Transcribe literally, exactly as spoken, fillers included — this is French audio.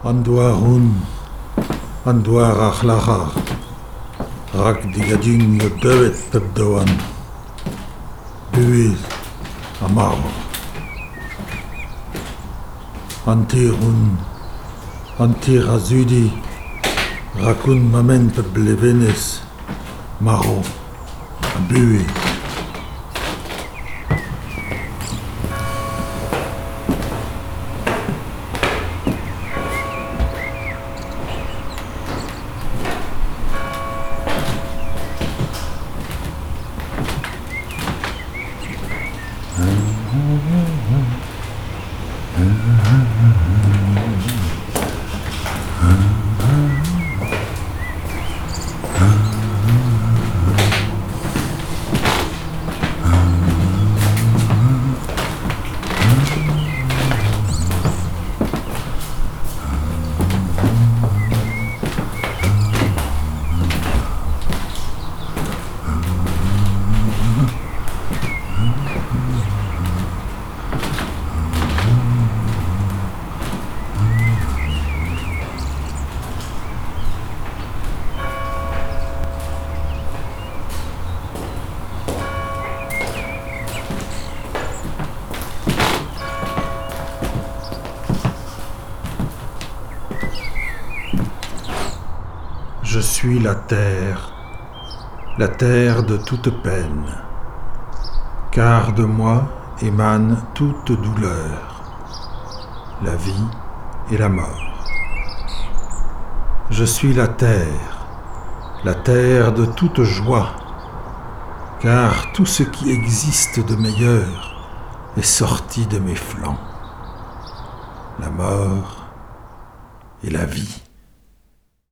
Andoarun, Andoar achlachar, rak digadin yo devet pepdoan, buiz amar. Antirun, antir azudi, rakun mamen peblevenes, maro, buiz. Je suis la terre, la terre de toute peine, car de moi émane toute douleur, la vie et la mort. Je suis la terre, la terre de toute joie, car tout ce qui existe de meilleur est sorti de mes flancs, la mort et la vie.